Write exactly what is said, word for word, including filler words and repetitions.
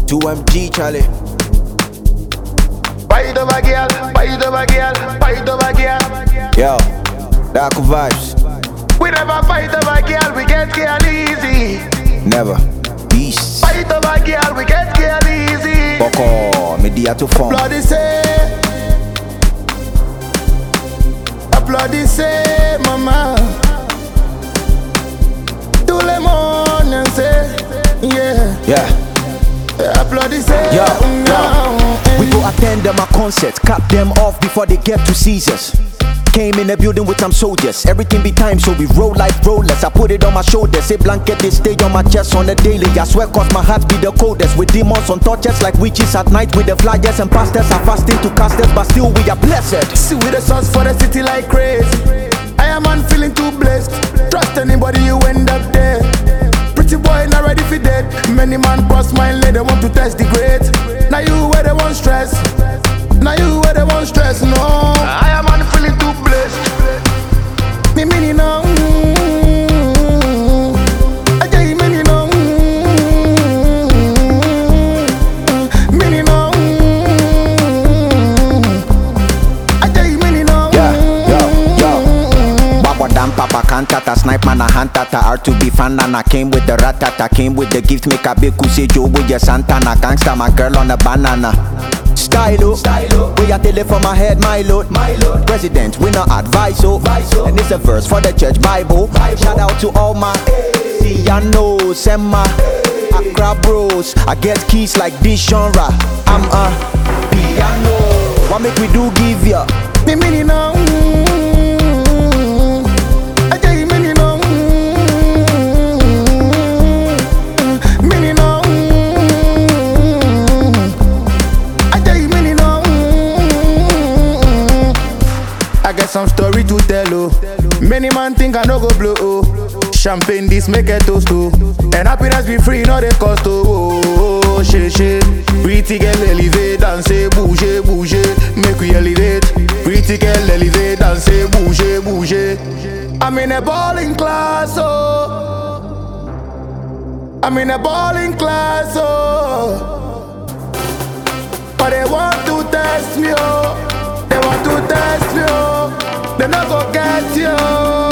two M G, Charlie. Fight over girl, fight over girl, fight over girl. Yo, Dark Vibes. We never fight over girl, we get girl easy. Never. Beast. Fight over girl, we get girl easy. Boko, media to phone. Bloody say, bloody say, mama. Tout le monde say, yeah. Yeah. Bloody say, Yo, no. yo. We go attend them a concert, cut them off before they get to Caesars. Came in the building with some soldiers. Everything be time, so we roll like rollers. I put it on my shoulders, say blanket they stay on my chest on the daily. I swear cause my heart be the coldest. With demons on torches like witches at night. With the flyers and pastors are fasting to cast us, but still we are blessed. See with the sauce for the city like crazy. I am man feeling too blessed. Trust anybody you end up there. Pretty boy not ready for dead. Many man cross my lane, they want to test the grade. Now you where they want stress. Now you where they want stress, no. I am man feeling too blessed. Me meaning no. I tell you meaning no. Meaning no. I tell you meaning no. Yeah, yo, yo. Baba damn papa cantata, snipe man a hantata. R two B fan and I came with the ratata. Came with the gift, make a big say Joe with your Santana. Gangsta my girl on a banana. Stylo, Stylo. We got tele from my head, my lord, my lord. President, we not advise, so. And it's a verse for the church Bible. Bible. Shout out to all my Ciano, Sema, Accra bros. I get keys like this genre. I'm a piano. What make we do give ya? Me meaning no. I tell you meaning no. Meaning no. I get some story to tell, oh. Many man think I no go blow, oh. Champagne this make a toast, oh. And happiness be free, no they cost, oh. Oh, shit, shit. Pretty girl elevate, dance, bouger, bouger. Make we elevate. Pretty girl elevate, dance, bouger, bouger. I'm in a balling class, oh. I'm in a balling class, oh. But they want to test me, oh. They want to test you, they not go get you.